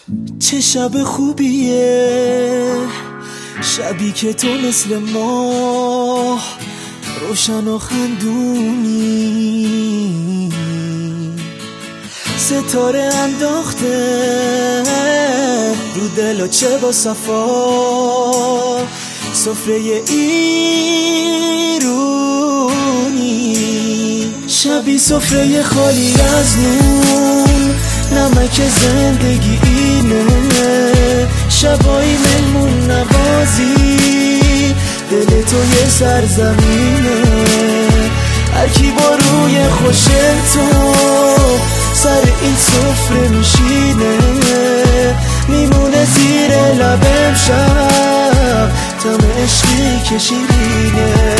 چه شب خوبیه، شبی که تو مثل ماه روشن و خندونی، ستاره انداخته رو دل و چه با صفا، سفره ایرونی، شبی سفره خالی از نون، نمک زندگی اینه، شبایی مهمون نوازی، دل تو یه سرزمینه، هر کی با روی خوش تو سر این سفره میشینه، میمونه زیر لبم شب طعم عشقی که شیرینه.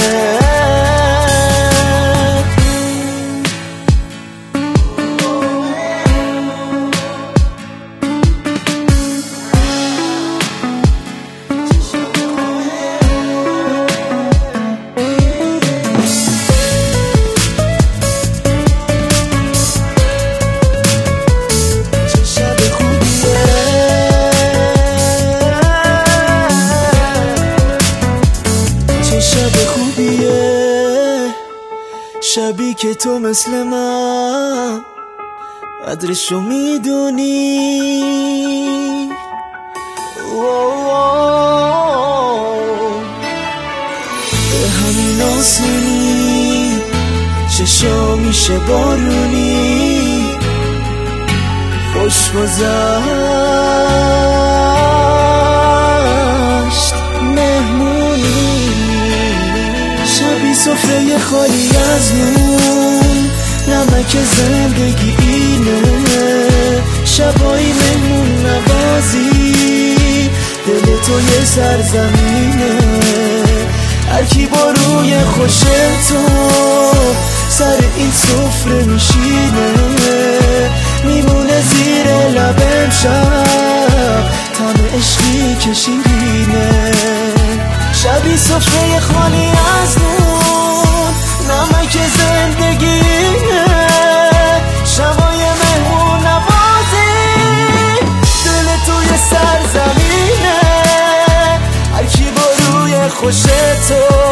شبی که تو مثل من قدرشو میدونی، به همین آسونی چشا میشه بارونی، خوش گذشت مهمونی، شبی سفره خالی از نون، نمک زندگی اینه، شبایی مهمون نوازی، دل تو یه سرزمینه، هر کی با روی خوش تو سر این سفره میشینه، میمونه زیر لبم شب طعم عشقی که شیرینه، شبی سفره خالی از نون، نمک زندگیه، شبای مهمون نوازی، دل توی سرزمینه، هر کی با روی خوش تو